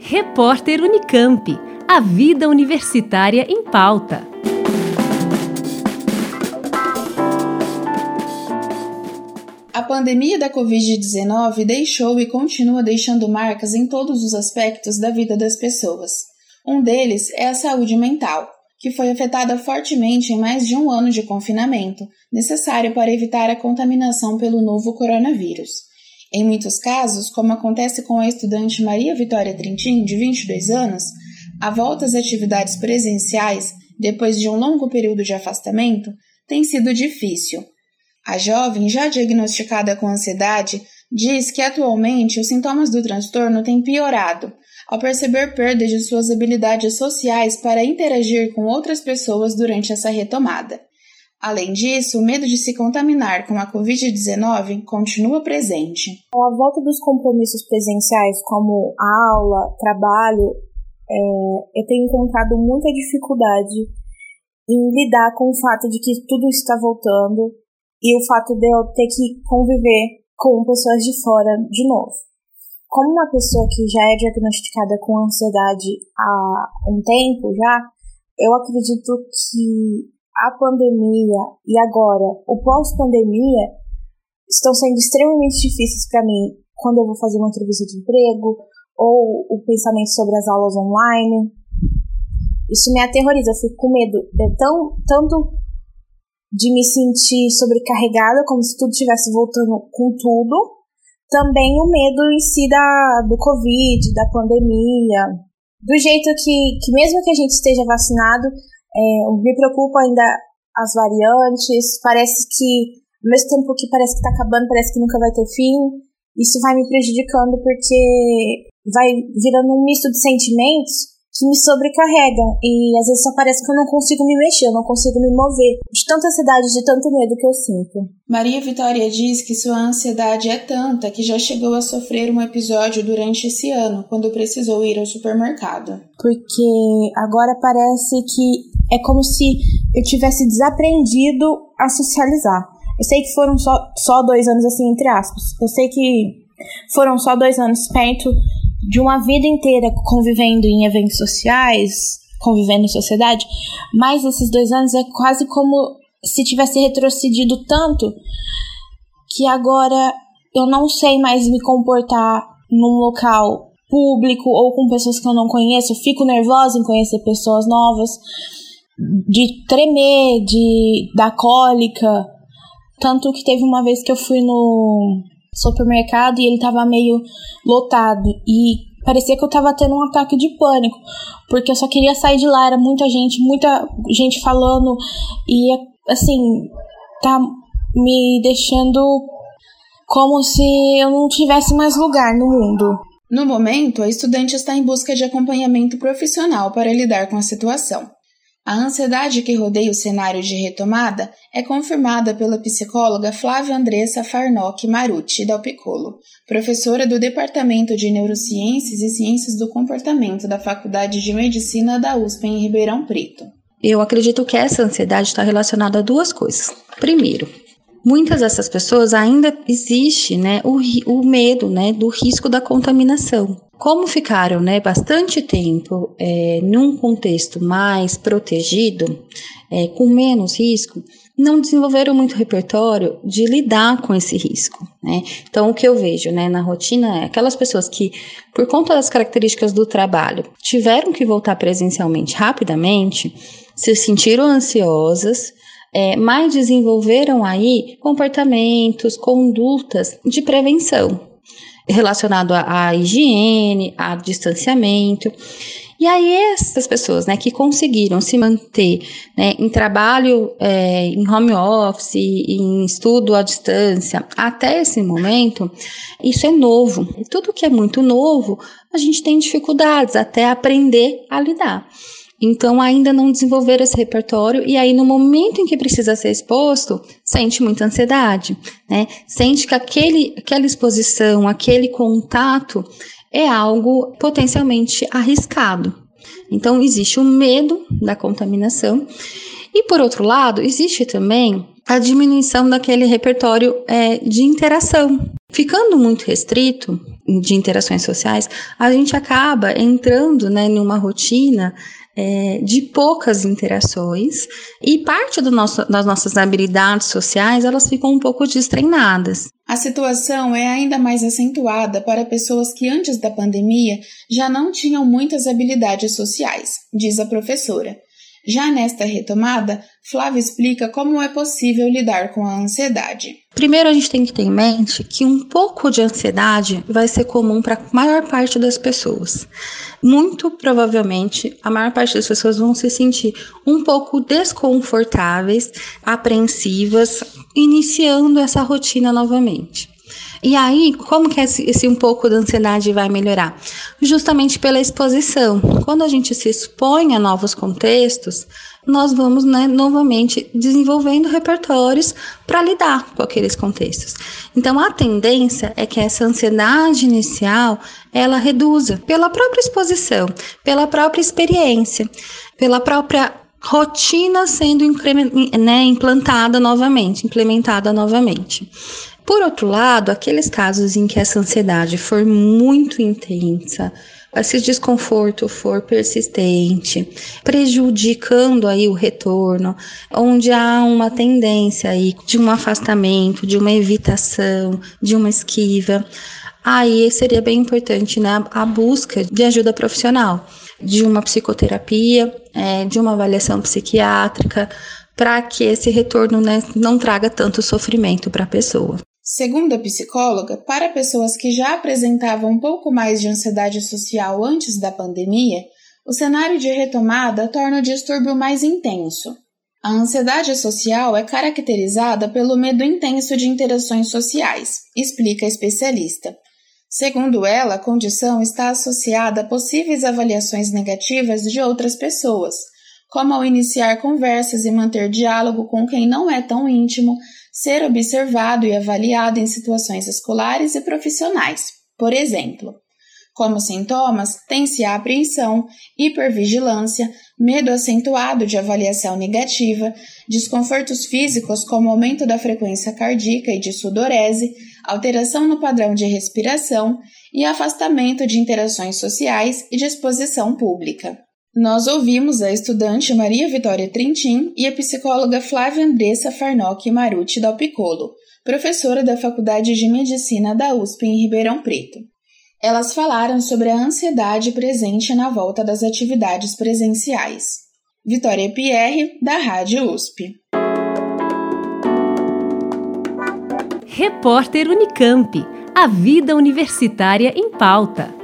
Repórter Unicamp. A vida universitária em pauta. A pandemia da Covid-19 deixou e continua deixando marcas em todos os aspectos da vida das pessoas. Um deles é a saúde mental, que foi afetada fortemente em mais de um ano de confinamento, necessário para evitar a contaminação pelo novo coronavírus. Em muitos casos, como acontece com a estudante Maria Vitória Trintim, de 22 anos, a volta às atividades presenciais, depois de um longo período de afastamento, tem sido difícil. A jovem, já diagnosticada com ansiedade, diz que atualmente os sintomas do transtorno têm piorado, ao perceber perda de suas habilidades sociais para interagir com outras pessoas durante essa retomada. Além disso, o medo de se contaminar com a Covid-19 continua presente. A volta dos compromissos presenciais, como aula, trabalho, eu tenho encontrado muita dificuldade em lidar com o fato de que tudo está voltando e o fato de eu ter que conviver com pessoas de fora de novo. Como uma pessoa que já é diagnosticada com ansiedade há um tempo já, eu acredito que a pandemia e agora o pós-pandemia estão sendo extremamente difíceis para mim quando eu vou fazer uma entrevista de emprego ou o pensamento sobre as aulas online. Isso me aterroriza, eu fico com medo tanto de me sentir sobrecarregada, como se tudo estivesse voltando com tudo, também o medo em si do Covid, da pandemia, do jeito que mesmo que a gente esteja vacinado, me preocupa ainda as variantes, parece que, ao mesmo tempo que parece que está acabando, parece que nunca vai ter fim, isso vai me prejudicando porque vai virando um misto de sentimentos que me sobrecarregam e às vezes só parece que eu não consigo me mexer, eu não consigo me mover, de tanta ansiedade, de tanto medo que eu sinto. Maria Vitória diz que sua ansiedade é tanta que já chegou a sofrer um episódio durante esse ano, quando precisou ir ao supermercado. Porque agora parece que é como se eu tivesse desaprendido a socializar. Eu sei que foram só 2 anos, assim, entre aspas. Eu sei que foram só 2 anos perto de uma vida inteira convivendo em eventos sociais, convivendo em sociedade, mas esses 2 anos é quase como se tivesse retrocedido tanto que agora eu não sei mais me comportar num local público ou com pessoas que eu não conheço, eu fico nervosa em conhecer pessoas novas, de tremer, de dar cólica, tanto que teve uma vez que eu fui no supermercado e ele tava meio lotado e parecia que eu tava tendo um ataque de pânico, porque eu só queria sair de lá, era muita gente falando e assim, tá me deixando como se eu não tivesse mais lugar no mundo. No momento, a estudante está em busca de acompanhamento profissional para lidar com a situação. A ansiedade que rodeia o cenário de retomada é confirmada pela psicóloga Flávia Andressa Farnock Marucci Dal Piccolo, professora do Departamento de Neurociências e Ciências do Comportamento da Faculdade de Medicina da USP em Ribeirão Preto. Eu acredito que essa ansiedade está relacionada a 2 coisas. Primeiro, muitas dessas pessoas ainda existe, o medo, do risco da contaminação. Como ficaram, bastante tempo num contexto mais protegido, com menos risco, não desenvolveram muito repertório de lidar com esse risco, Então, o que eu vejo, na rotina é aquelas pessoas que, por conta das características do trabalho, tiveram que voltar presencialmente rapidamente, se sentiram ansiosas, mas desenvolveram aí comportamentos, condutas de prevenção, relacionado à higiene, a distanciamento. E aí essas pessoas, que conseguiram se manter, em trabalho, em home office, em estudo à distância, até esse momento, isso é novo. E tudo que é muito novo, a gente tem dificuldades até aprender a lidar. Então, ainda não desenvolveram esse repertório e aí, no momento em que precisa ser exposto, sente muita ansiedade, Sente que aquela exposição, aquele contato é algo potencialmente arriscado. Então, existe o medo da contaminação E por outro lado, existe também a diminuição daquele repertório de interação. Ficando muito restrito de interações sociais, a gente acaba entrando, né, numa rotina de poucas interações e parte das nossas habilidades sociais, elas ficam um pouco destreinadas. A situação é ainda mais acentuada para pessoas que antes da pandemia já não tinham muitas habilidades sociais, diz a professora. Já nesta retomada, Flávia explica como é possível lidar com a ansiedade. Primeiro, a gente tem que ter em mente que um pouco de ansiedade vai ser comum para a maior parte das pessoas. Muito provavelmente, a maior parte das pessoas vão se sentir um pouco desconfortáveis, apreensivas, iniciando essa rotina novamente. E aí, como que esse um pouco da ansiedade vai melhorar? Justamente pela exposição. Quando a gente se expõe a novos contextos, nós vamos, né, novamente desenvolvendo repertórios para lidar com aqueles contextos. Então, a tendência é que essa ansiedade inicial, ela reduza pela própria exposição, pela própria experiência, pela própria rotina sendo implementada novamente. Por outro lado, aqueles casos em que essa ansiedade for muito intensa, esse desconforto for persistente, prejudicando aí o retorno, onde há uma tendência aí de um afastamento, de uma evitação, de uma esquiva, aí seria bem importante, né, a busca de ajuda profissional, de uma psicoterapia, de uma avaliação psiquiátrica, para que esse retorno, né, não traga tanto sofrimento para a pessoa. Segundo a psicóloga, para pessoas que já apresentavam um pouco mais de ansiedade social antes da pandemia, o cenário de retomada torna o distúrbio mais intenso. A ansiedade social é caracterizada pelo medo intenso de interações sociais, explica a especialista. Segundo ela, a condição está associada a possíveis avaliações negativas de outras pessoas, como ao iniciar conversas e manter diálogo com quem não é tão íntimo, ser observado e avaliado em situações escolares e profissionais. Por exemplo, como sintomas, tem-se a apreensão, hipervigilância, medo acentuado de avaliação negativa, desconfortos físicos como aumento da frequência cardíaca e de sudorese, alteração no padrão de respiração e afastamento de interações sociais e de exposição pública. Nós ouvimos a estudante Maria Vitória Trintin e a psicóloga Flávia Andressa Farnock Maruti Dal Piccolo, professora da Faculdade de Medicina da USP em Ribeirão Preto. Elas falaram sobre a ansiedade presente na volta das atividades presenciais. Vitória Pierre, da Rádio USP. Repórter Unicamp. A vida universitária em pauta.